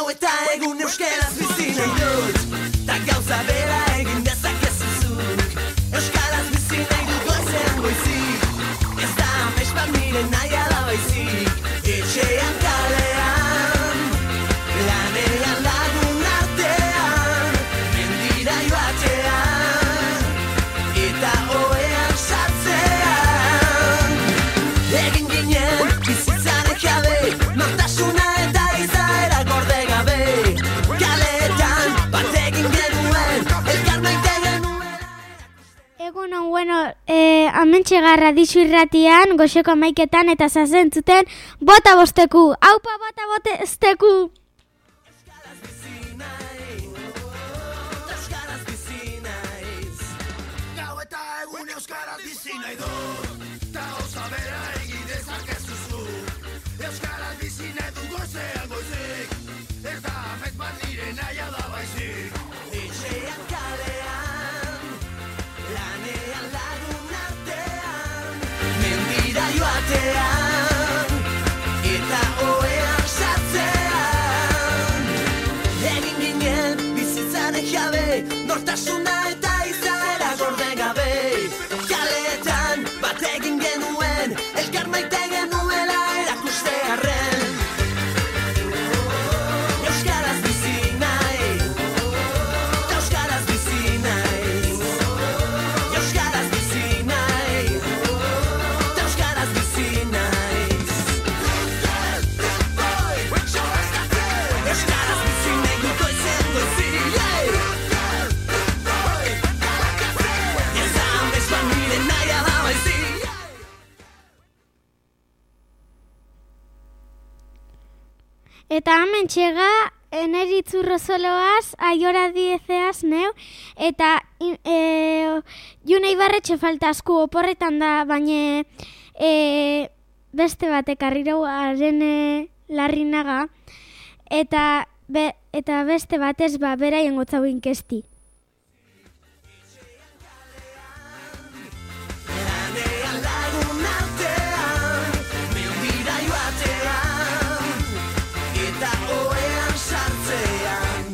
eta egun euskaraz bizi nahi dut, ta gauza bera egin dezakezu zuk. Euskaraz bizi nahi dut goizean goizik, ez da amets bat nire nahia da baizik. Etxean kalean, lanean lagun artean, mendira joatean, eta ohean sartzean. Egin ginen bizitzaren jabe, nortasuna eta izaera gorde gabe. Kaleetan bat egin genuen, elkar maite genuen. Egunon, bueno, hementxe garra dizu irratian, goxeko 11etan eta zazentzuten bota bosteku. Aupa bota bosteku! Euskaraz bizi nahi, euskaraz bizi naiz. Gau eta egun euskaraz bizi nahi dut, ta gauza bera egin dezakezu zuk. Euskaraz bizi nahi dut goizean goizik, ez da amets bat nire nahia da baizik. Etxean kalean, lanean lagun artean, mendira joatean, eta ohean sartzean. Egin ginen bizitzaren jabe, nortasuna eta izaera gorde gabe. Kaleetan bat egin genuen, elkar maite genuela erakustearren. Euskaraz bizi nahi, ta euskaraz bizi naiz. Euskaraz bizi nahi, ta euskaraz bizi naiz. Euskaraz bizi nahi dut goizean goizik. Ez da amets bat nire nahia da baizik. Eta hemen txega, eneritzurro zoloaz, aiora diezeaz neu, eta june ibarretxe faltazku oporretan da, baina beste batek arrirau arene larrinaga, eta beste batez beraien gotzau inkesti. Lanean lagun artean, mendira joatean, eta ohean sartzean.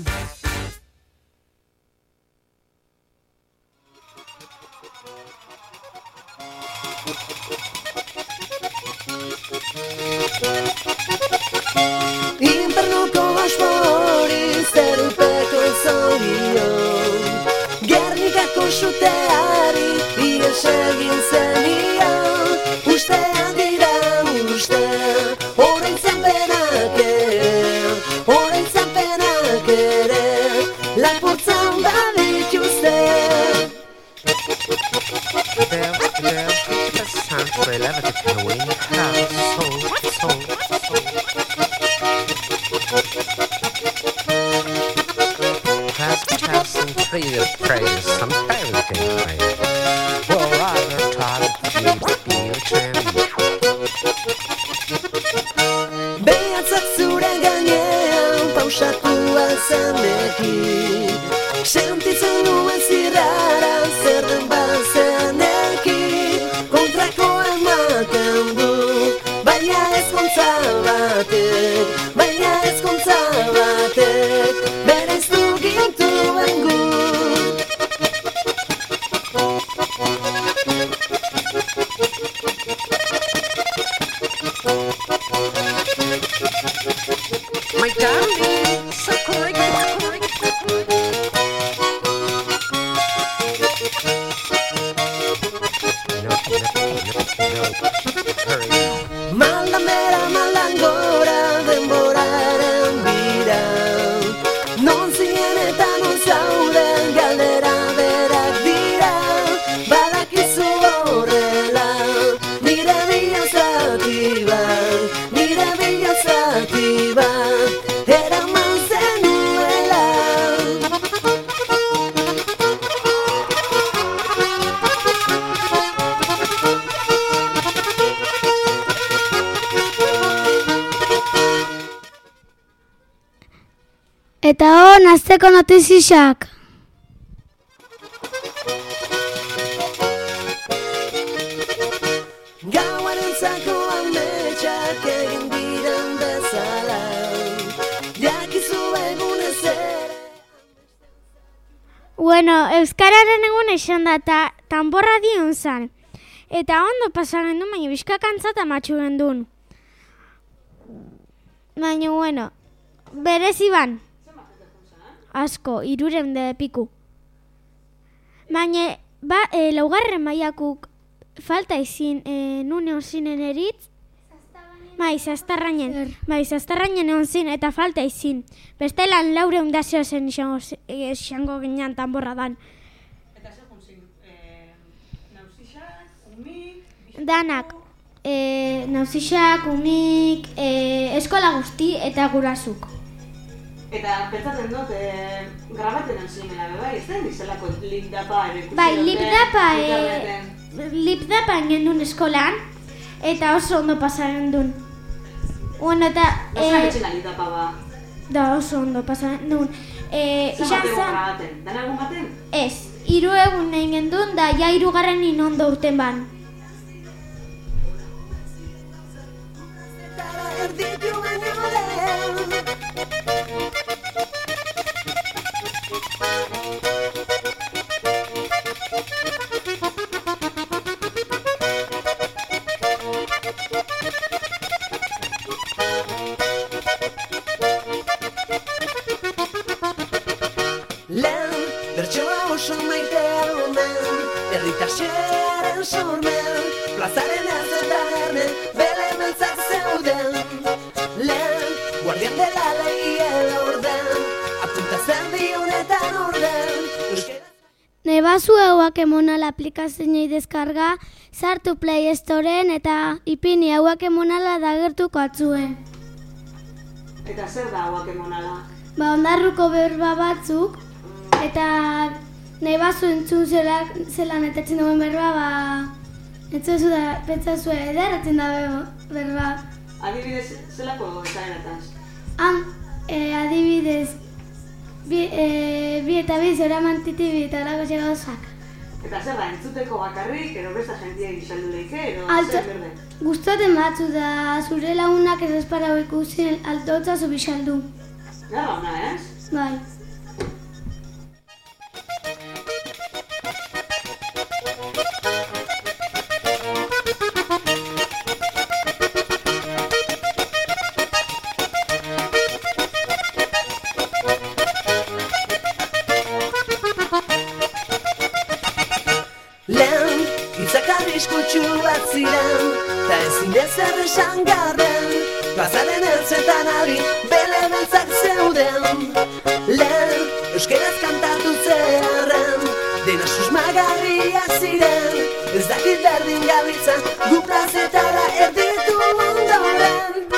Infernuko asmori zerupeko zorion, Gernikako suteari ihes egin zenion. Ustean dira uste, orain zanpenak ere, lapurtzan badituzte. Behatzak zure gainean pausatua zenekin, sentitzen nuen zirrara zerren bazenekin. Kontrako ematen du, baina ezkontza batek, berez du gintuen gu. My darling, so correct. Malamera, malangora, denboraren bira, non zien eta non zauden galdera berak dira. Badakizu horrela, nire bihotzatik bat, eraman zenuela. Eta nazteko notizizak. Jakizu Bueno, Euskararen egun esan da, eta tanborra dion zan. Eta ondo pasaren du, baina bizka kantzata matxu gendun. Baina, bueno, berezi ban. Asko, 300 piku. Baina, laugarren maiakuk falta izin, nune onzinen eritz. Bai, zaztarrainen egon zin, eta falta izin. Bestelan 400 zen izango ginean tanborra dan. Eta zer junzin? Nausixak, umik, Danak, nauzixak, umik, eskola guzti eta gurasuk. Eta pentsatzen dut, grabaten entzimela, bai, ez da dizelako lipdapa ere ikusi Bai, dute, lipdapa gendun eskolan, eta oso ondo pasaren duen. Bueno, eta... Osa betxena lipdapa ba. Da, oso ondo pasaren duen. Zer batego grabaten? Dan egun baten? Ez, 3 egun nahi gendun, da ja 3. inondo urten ban. Bertsoa oso maitea omen, erritasaren sormen, plazaren erzetan ermen, bele beltzak zeuden. Lehen, guardian dela lehiela orden, apunta zen dionetan orden. Nebazu hauak emonala aplikazioei deskarga, sartu Play Storeen eta ipini hauak emonala dagertuko atzuen. Eta zer da hauak emonala? Ba, ondarruko berba batzuk, eta nebazu entzun zelan etatzen duen berba, ba, entzuzu da, pentsazu ederratzen da berba. Adibidez, zelako esaerataz? Han, adibidez, bi eta bi zoraman titibi eta lako gauzak. Eta zer da, entzuteko bakarrik, ero besta jentia gizaldu leike, ero Alto, zer berde? gustaten batzu da zure lagunak ez espara ikusi altotza zu bisaldu. Gara ona, ez? Bai. Lehen, hitzak arriskutsu bat ziren, ta ezin ezer esan garren, plazaren ertzetan ari, bele beltzak zeuden. Lehen, euskeraz kantatu zeharren, dena susmagarriak ziren, ez dakit berdin gabiltzan, gu plazetara erditu ondoren.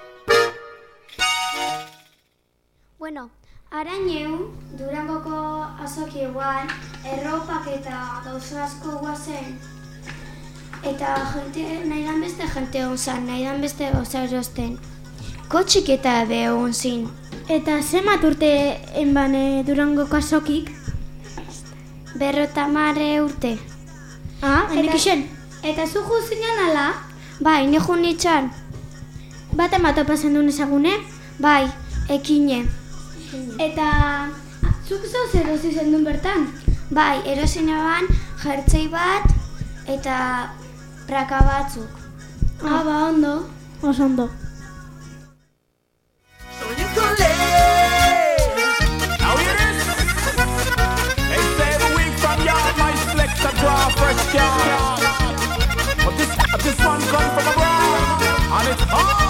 Bueno, arañeu, Durangoko azoki eguan, erropak eta gauza asko guazen. Eta nahi dan beste jente hon zan, nahi dan beste gauza erosten. Kotxik eta behon zin. Eta zemat urte enbane Durangoko azokik? 50 urte. Ah, henik isen? Eta zu juzinan ala? Bai, nehu nitxan. Baten bat opasen duen ezagune? Bai, ekine. Eta zuk zauz erosi zendun bertan? Bai, erosinaban jertzei bat eta praka batzuk. Ah, ba, ondo. Oso ondo. Soinuko lehen, Now hear this. They say every week from yard my selector draw fresh car. But this one come from abroad and it's hard.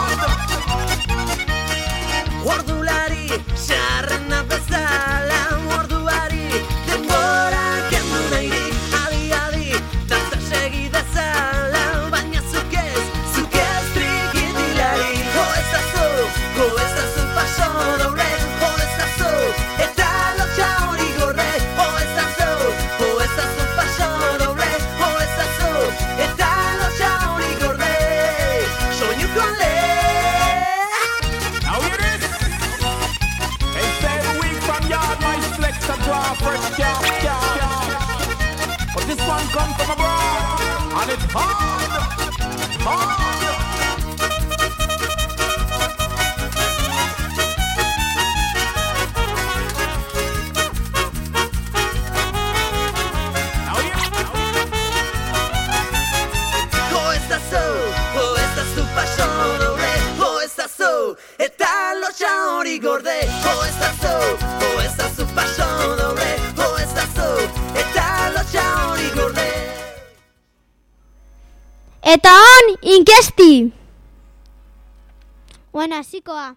ordulari, sarrena bezala, orduari, denbora kendu nahi, adi, dantza segi dezala, baina zuk ez trikitilari, jo ezazu paso doble, jo ezazu, eta lotxa hori gorre, jo ezazu paso doble, jo ezazu, eta lotxa hori gorre, soinuko lehen. Now hear this. They say every week from yard my selector draw fresh car. But this one come from abroad and it's hard. eta lotxa hori gorde. Ez da zu paso doble, ez da zu, eta lotxa hori gorde. Eta on, inkesti! Bueno, hasikoa.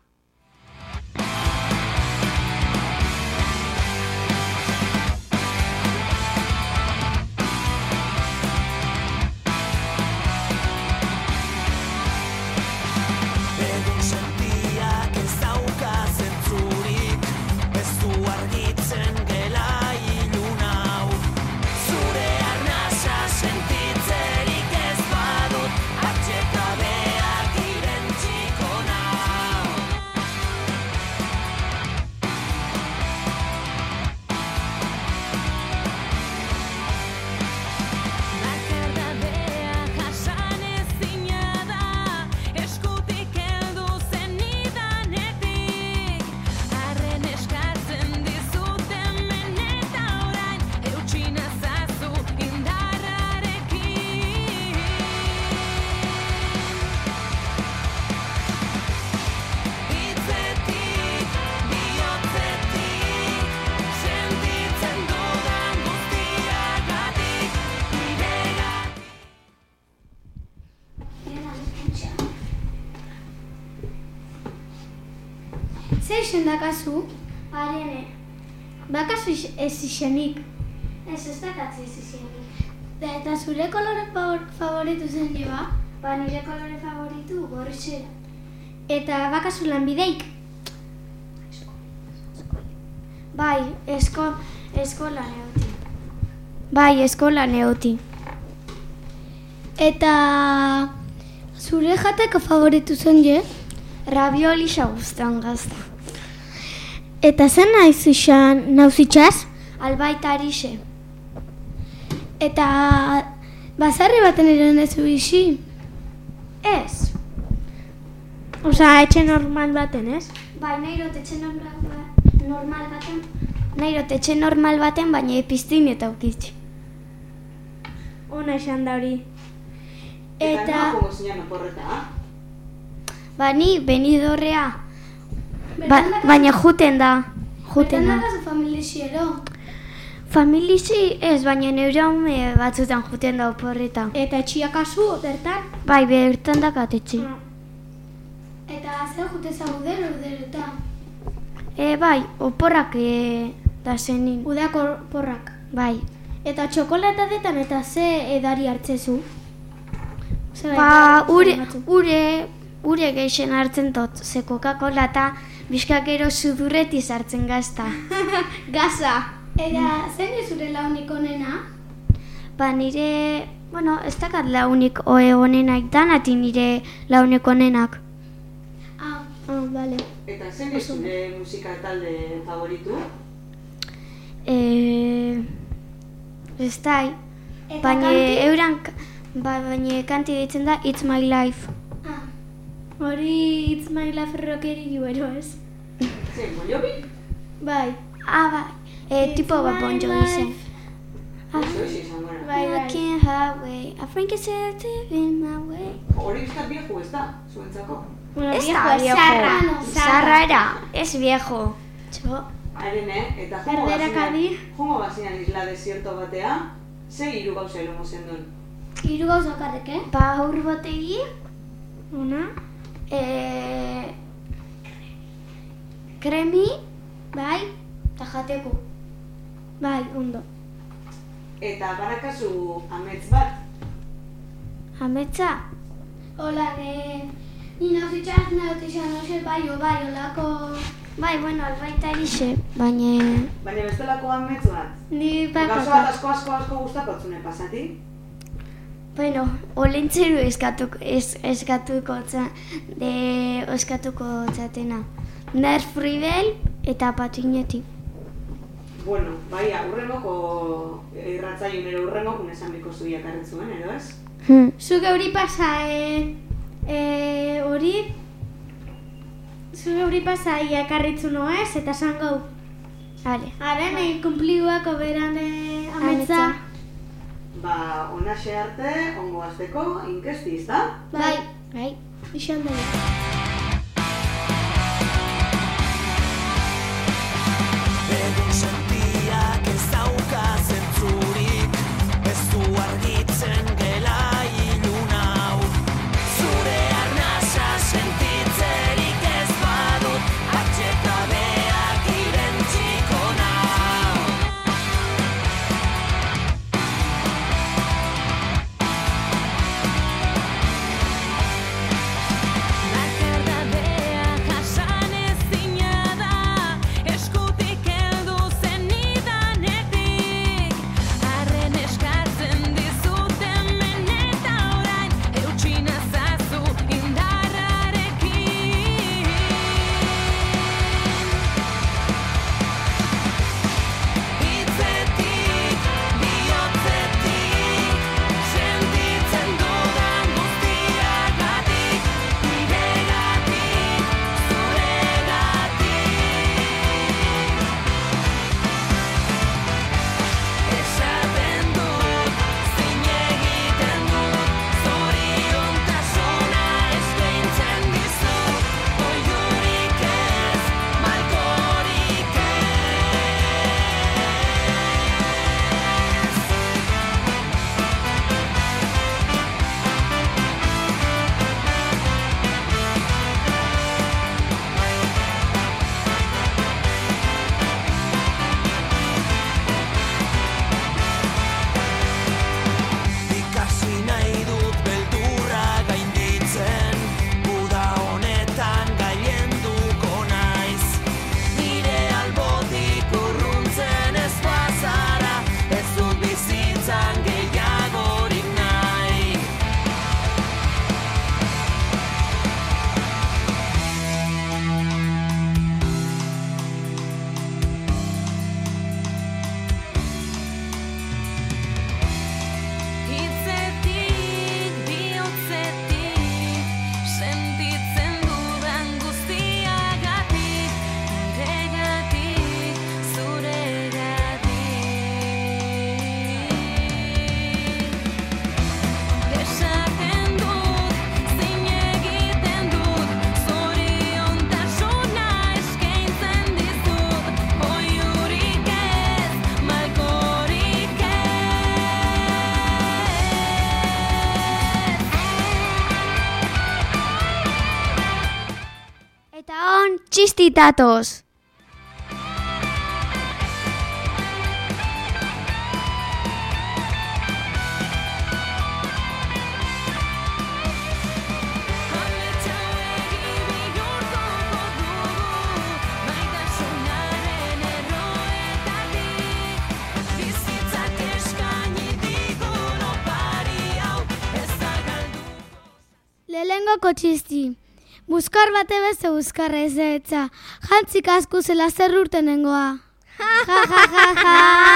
Egun sentiak ez dauka zentzurik, ez du argitzen gela ilun hau. Zure arnasa sentitzerik ez badut, atxekabeak irentziko nau. Bakardadea jasan ezina da, eskutik heldu zenidanetik. Arren eskatzen dizut hemen eta orain, eutsi nazazu indarrarekin. Hitzetik, bihotzetik, sentitzen dudan guztiagatik, niregatik. Zer izen dakazu? Arene. Bakazu ez izenik. Ez dakatzi ez izenik. Eta zure kolore favoritu zen joa? Ba, nire kolore favoritu gorritxera. Eta bakazu lanbideik? Bai, eskola neoti. Bai, eskola neoti. Eta zure jateko favoritu zen je? Ravioli guztan gazta. Eta zen nauzitxaz? Albaita arixe. Eta bazarri baten eran ez isi? Ez. Osa, etxe normal baten, ez? Bai, nahi dut etxe normal baten, baina epiztin eta ukitzi. Ona esan da hori. Eta nola jongo zinean oporreta, Ba, ni benidorrea. Baina juten da. Betan dakazu familixiero. Familizi ez, baina neure haume batzutan juten da oporreta. Eta etxiakazu, bertan? Bai, bertan dakatetxe. Eta zer jute uderotan? Bai, oporrak da zenin. Udeako porrak. Bai. Eta txokolatadetan eta ze edari hartzezu? Ba, ure geixen hartzen dut, ze Coca-Cola eta bizkakero sudurretiz hartzen gazta. Gaza! Eta zen zure launik onena? Ba, nire, ez dakat launik onenak, danati nire launik onenak. Bale. Eta zen ez zure musika talde favoritu? Ez da, baina kanti ditzen da It's My Life. Hori It's My Life rockeri gero ez? Zer, Bon Jovi? Bai. Bai, tipo bat Bon Jovi zen. Eso izan gara. Walking highway, I think it's in my way. Hori bizkat viejo ez da, zuentzako? Ez da viejo, zarra era, ez viejo. Arene, eta jongo bazinan isla desierto batea, ze hiru gauza erongo zendun? Hiru gauza karrek, Ba, ur botegi, Una. kremi, Bai. eta jateko. Bai, ondo. Eta barakazu amets bat? Ametsa? Hola, ni nauzitxaz nautizan oso bai, olako... Bai, albaita erixe, baina... Baina bestelako amets bat? Ni Gauza bat asko gustakotzune pasati? Olentzeru eskatuko zatena. Nerf Ribel eta patinetik. Bueno, bai, urrengoko irratzaiunero urrengokun esan biko zuiak arretzuen, edo ez? Zuk euri pasa, Zure pasa iakarritzu noez eta zango. Vale. Haren kumpliuak oberan ametza. Ba, onaxe arte, ongo azteko, inkesti, izta? Bai. Ixan da. Eta hon, txistitatoz! Lehengoko txisti. Buskar bate beste buskarra ez etza. Jantzik asku zela zer urtenengoa. Ja, ja, ja, ja.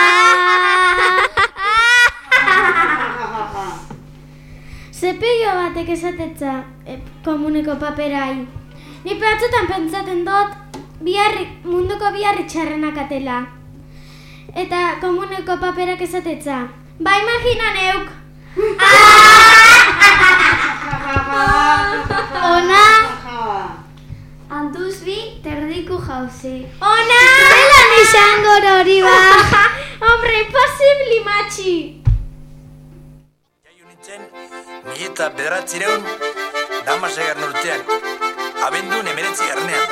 Zepillo batek esatetza komuneko paperai. Ni batzutan pentsaten dut munduko biharri txarrenak atela. Eta komuneko paperak esatetza. Ba imagina neuk. Ona! Handuz bi, terdiku jauzi. Ona! Zelan izango hori ba! Hombre, imposibli matxi! Jaio nintzen, 1911 urtean, abendun 19 garnean.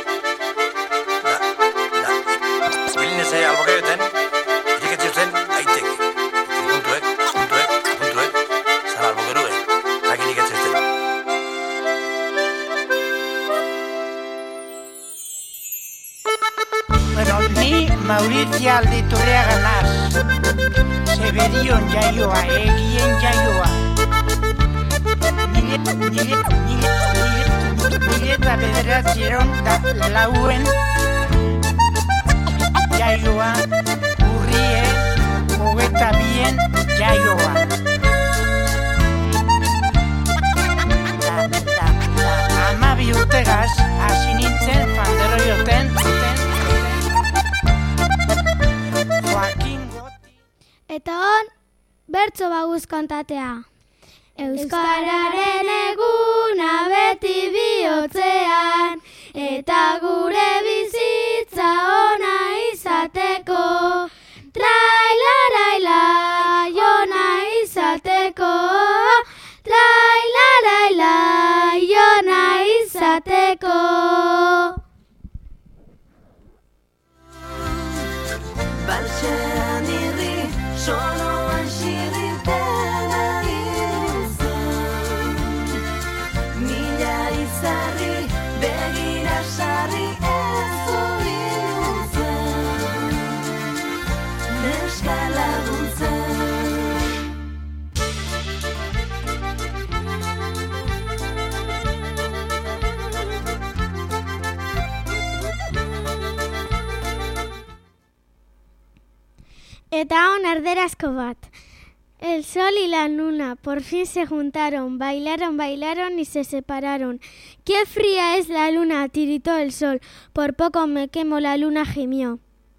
Biline zaila albokaioten, iriketziozten aitek. Puntuek, zara albokerue, zaki iriketziozten. Bueno, ni Maurizia Alditurriaga naz. Seberion jaioa, egien jaioa. Mileta bederatzeron da lauen jaioa, urrie, 22 jaioa. Amabi urtegaz, hasi nintzen fandero joten, Eta hon, bertso baguz kontatea. Euskararen eguna beti bihotzean, eta gure bizitza ona izateko. Trailarailai ona izateko, trailarailai ona izateko. Baltzean irri, soloan xirritena hiltzen. Mila izarri, begira sarri ez obiltzen. Neska laguntzen. Eta hon erderazko bat. El sol y la luna por fin se juntaron, bailaron y se separaron. Qué fría es la luna, tiritó el sol, por poco me quemo, la luna gimió.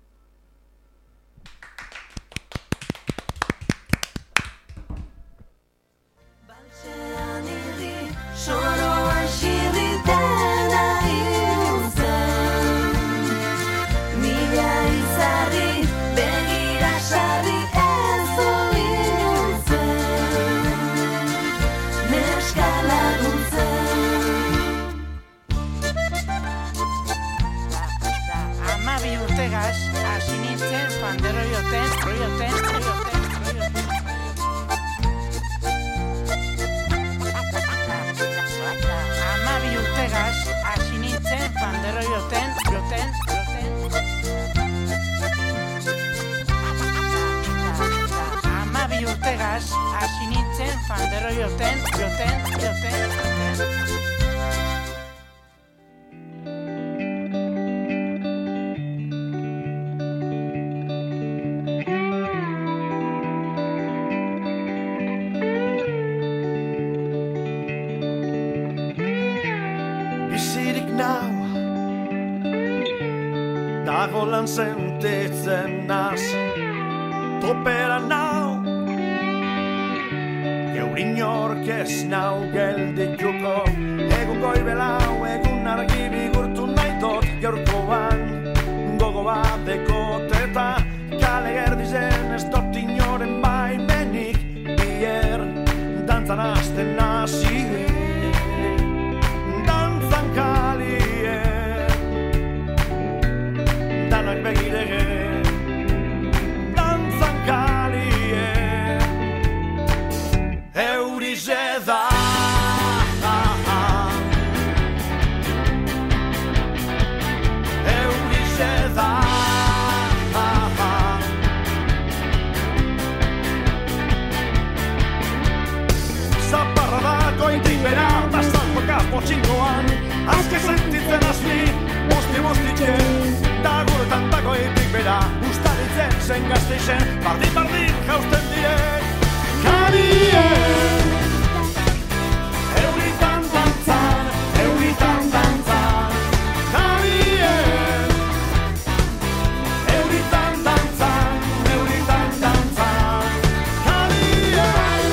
Baltzean irri, soroan xirritena hiltzen. Mila izarri, begira sarri ez obiltzen. Neska laguntzen. Amabi urtegaz, hasi nintzen fandero joten. Amabi urtegaz, hasi nintzen fandero joten. Amabi urtegaz, hasi nintzen fandero joten. Bizirik nau, dago lan sentitzen naz, topera nau, geurin ork ez nau geldituko, egun goibelau, egun argi bigurtu nahi dut, gaurkoan gogo bateko teta, kale gerdizen ez dut inoren baimenik, bier dantzan hasten nazi. Danzan kalien bardin jausten direk kalien. Euritan dantzan, euritan dantzan, kalien. Euritan dantzan, euritan dantzan, kalien.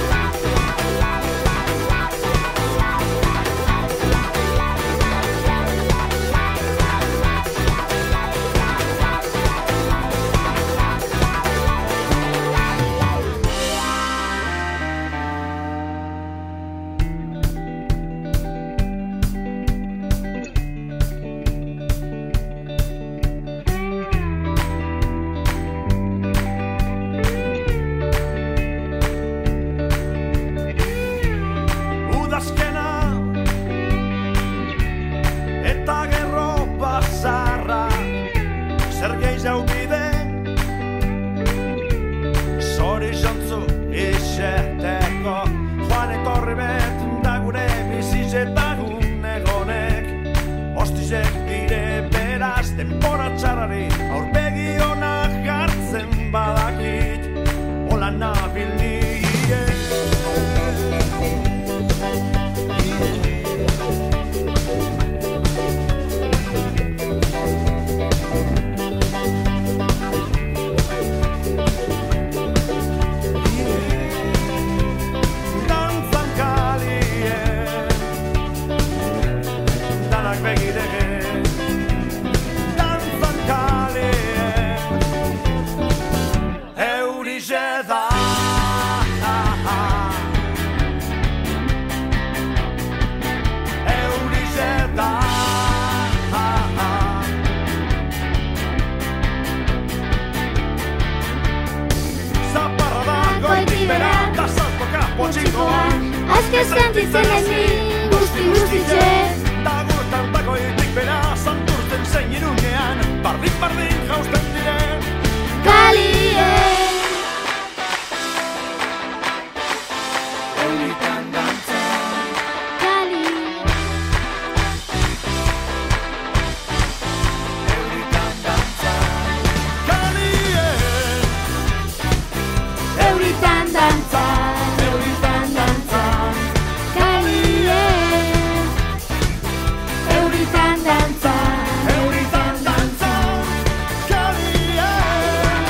Udazkena eta gerro bazarra zer gehiago bide zori jontzu izeteko joan etorri bet da gure bizitzetakun egonek ostizek dire beraz denbora txarrari aurpegi onak jartzen badakit hola nabil nire. Dantzan kalien, danak begirege. Dantzan kalien, eurize da. Eurize da. Zaparra da goitik bera, da saltoka potxikoan. Aske sentitzen ezin guzti-guztitxe. Da gurtan da goitik bera, santurtzen zein irunean, bardin jausten diren. Kalien. Euritan dantzan, Kalien. euritan dantzan, kalien. Euritan dantzan, Euritan dantzan, kalien. Euritan dantzan, euritan dantzan, kalien.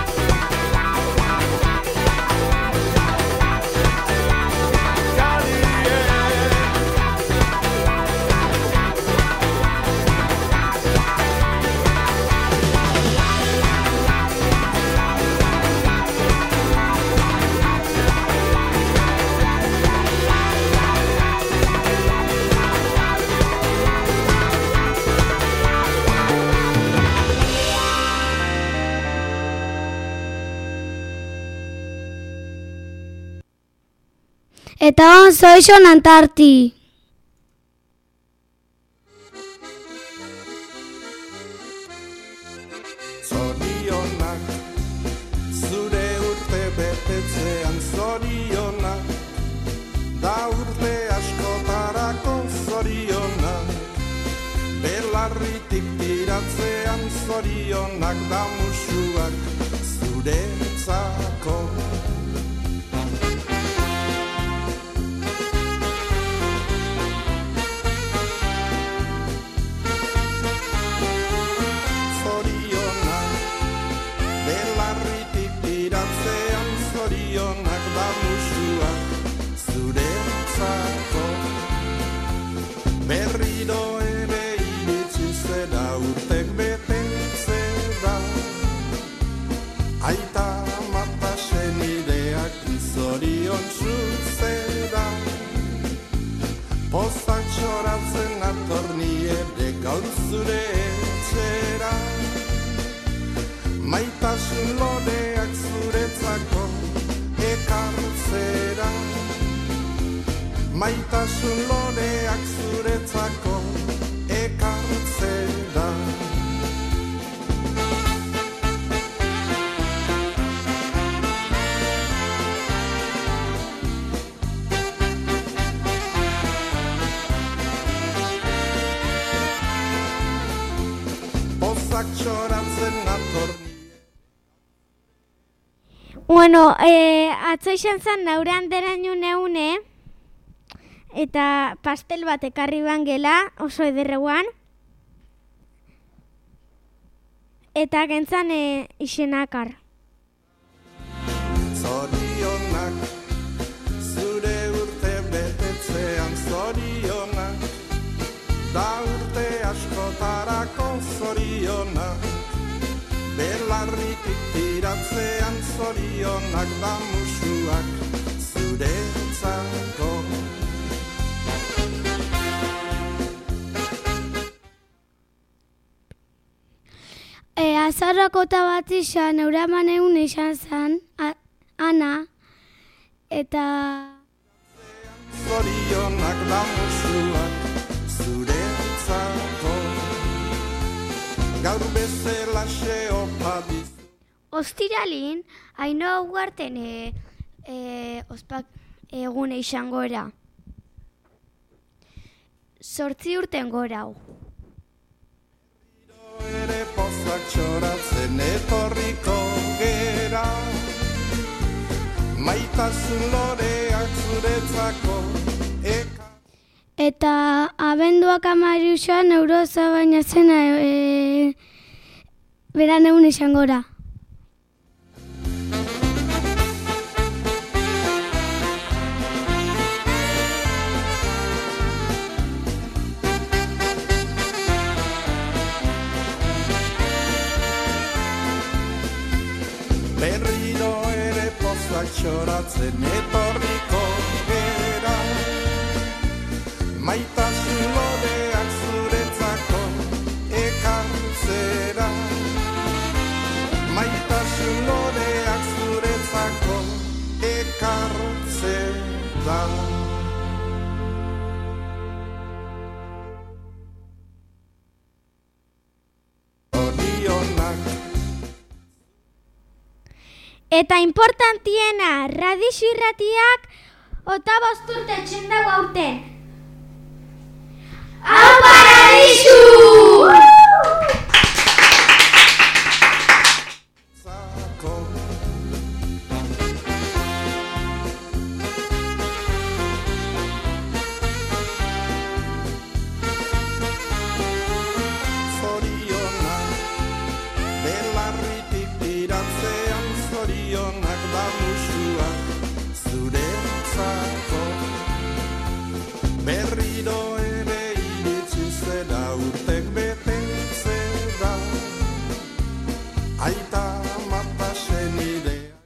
Eta on zoixon Antarti. Zorionak, zure urte betetzean zorionak, da urte askotarako zorionak, belarritik tiratzean zorionak, da musuak zuretzako. Belarritik tiratzean zorionak da musuak zuretzako. Berriro ere iritsi zera urtek betetzera. Aita mata senideak zorion zuzera. Pozak txoratzen atorni ere gaur zure etxera. Maitasun loreak zuretzako ekartzera. Maitasun loreak zuretzako ekartzera. Pozak txoratzen atorni Bueno, atzo izan zen naure handeraino neune, eta pastel bat ekarri bangela, oso ederreuan. Eta gentzan izenakar. Zorionak, zure urte betetzean zorionak, da urte askotarako zorionak, belarritik tiratzean zorionak da musuak zuretzako. Azarrokota bat izan, euraman egun izan zen, Ana, eta... Zorionak da musuak zuretzako, gaur bezala xeopa dizu. Ostiralin, Ainhoa Ugarten ospak egune izan gora. 8 urten gora hau. Ere pozak txoratzen etorriko gera, maitasun loreak zuretzako eka. Eta abenduak 13 neuroza baina zena beran egun izan gora. Berriro ere pozak txoratzen etorriko gera, maitasun loreak zuretzako ekartzera, maitasun loreak zuretzako ekartzera. Eta importantiena, Radixu Irratiak 5 urte txenda gaurten. Aupa Radixu! Zorionak da musuak zuretzako, berriro ere iritsi zera urtek betetzera, aita matasen idea.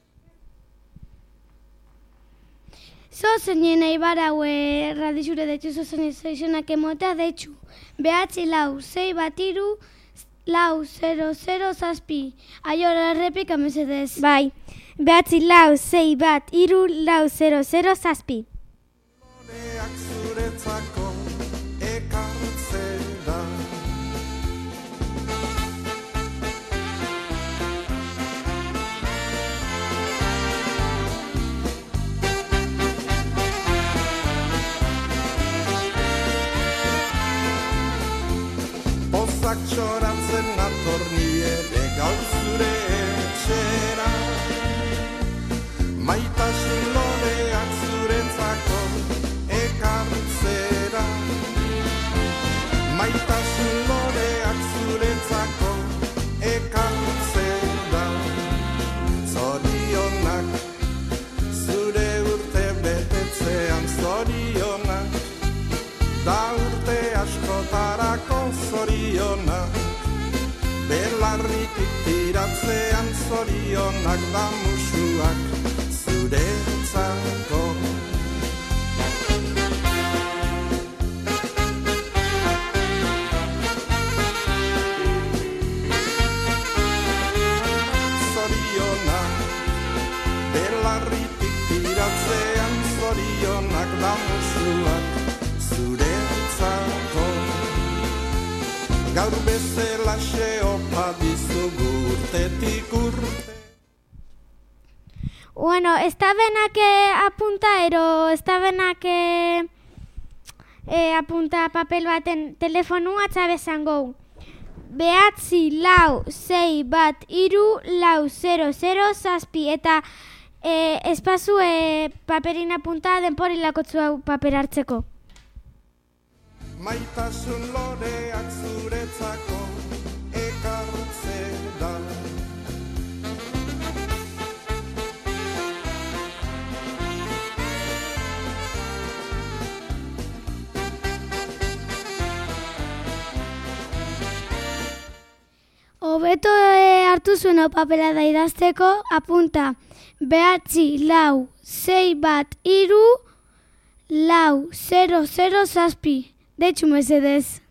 Zozenien aibarau Radixure detxu zozenien zeizonak emota detxu. 9-4-6-1-4-0-0-7. Aiora errepika mesedez. Bai, 9-4-6-1-4-0-0-7. Loreak zuretzako ekartzera. Pozak txoratzen nator ni ere gaur zure etxera, maitasun loreak zuretzako ekartzera, maitasun loreak zuretzako ekartzera. Zorionak, zure urte betetzean zorionak, da urte askotarako zorionak, belarritik tiratzean zorionak da musuak zuretzako. Zorionak, belarritik tiratzean zorionak da musuak zuretzako, gaur bezala xeopa dizugu urtetik urte. Bueno, está benak apunta, ero está benak apunta papel baten telefonu atzabe zango. 9-4-6-1-4-0-0-7 eta espazu paperina punta denporilakotzu hau paper hartzeko. Maitasun loreak zuretzako ekartze da. Hobeto hartu zuen hau papera da idazteko, apunta 9-4-6-1-4-0-0-7. Deitxu mesedez.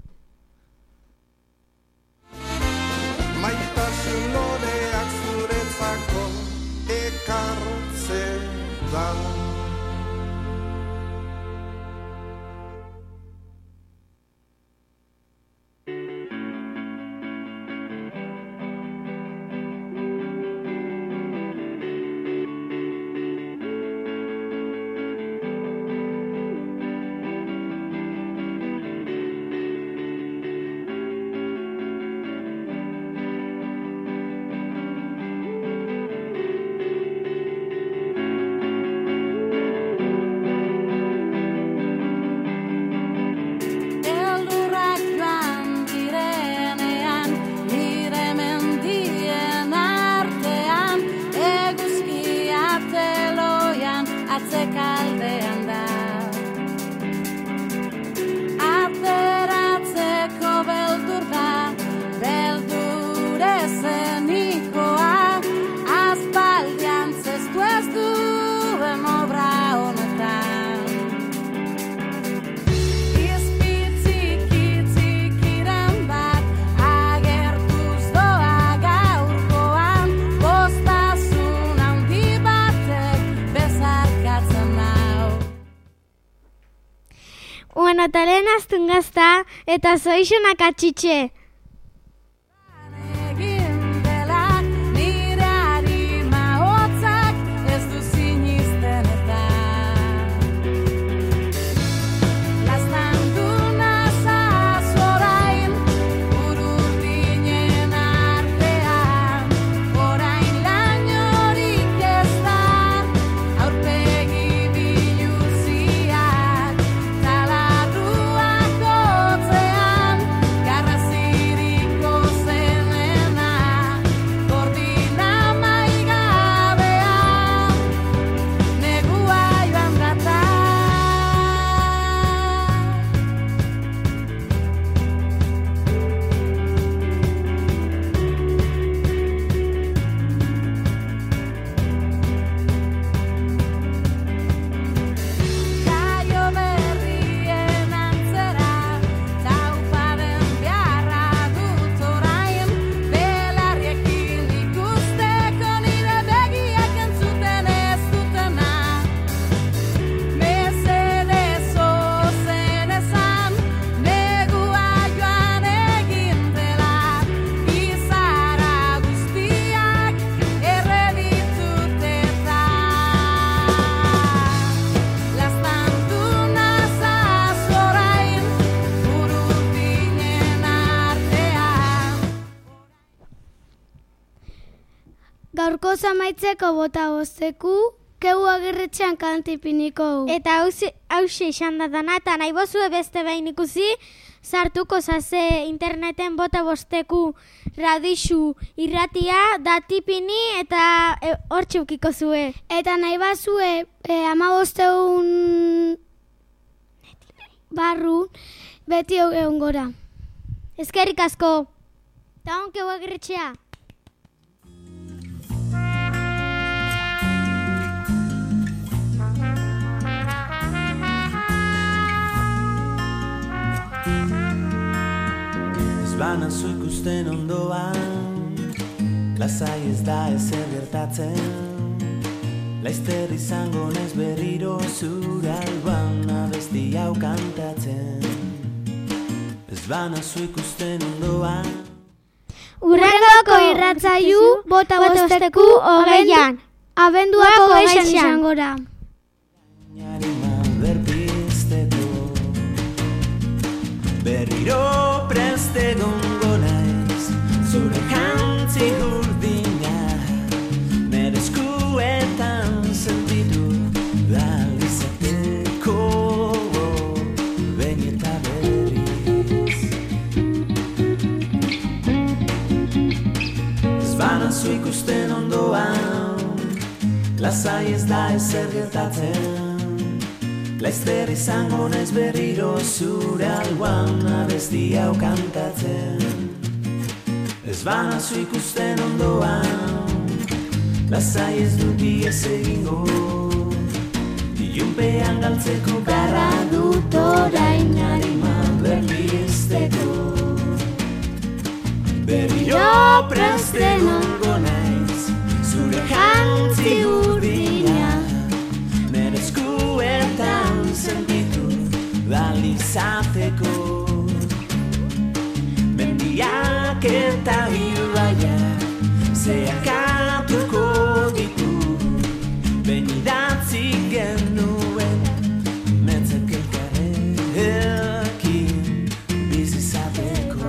Maitasun loreak zuretzako ekartze da. Eta lehen aztun gazta eta zoixonak atxitxe. Gaurko zamaitzeko bota bosteku, keu agirretxean kantipiniko. Eta hause izan da dana, eta nahi bozue beste behin ikusi, sartuko zaze interneten bota bosteku radixu irratia, datipini eta hor txukiko zue. Eta nahi bazue 15 barru beti egon gora. Ezkerrik asko. Eta hon keu agirretxea. Bana zu ikusten ondoan, lasai ez da ezer gertatzen, laizter izango naiz berriro zure alban abesti hau kantatzen. Ez bana zu ikusten ondoan. Urrengoko irratzailu bota bosteku 20an. Abenduako 20 izango da. Berriro preste gongo naiz. banazu ikusten ondoan, lasai ez da ezer gertatzen, laizter izango naiz berriro zure alboan abesti hau kantatzen. Ez banazu ikusten ondoan, lasai ez dut ihes egingo, ilunpean galtzeko beharra dut orain arima berrizteko. Berriro presten ongo naiz, zure jantzi urdina, nere eskuetan sentitu balizateko. Mendiak eta ibaiak zeharkatuko ditu, behin idatzi genuen metzak elkarrekin bizizateko.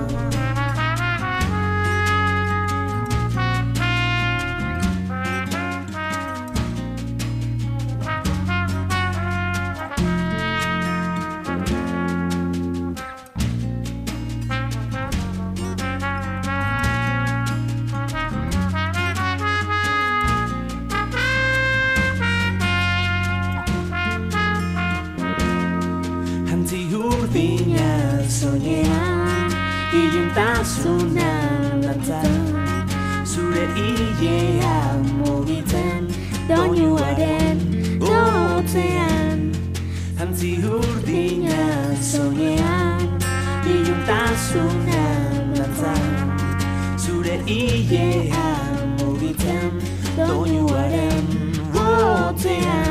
Soñean, iluntasunan dantzan, zure ilea mugitzen, doinuaren gotzean. Jantzi urdina soñean, iluntasunan dantzan, zure ilea mugitzen, doinuaren gotzean.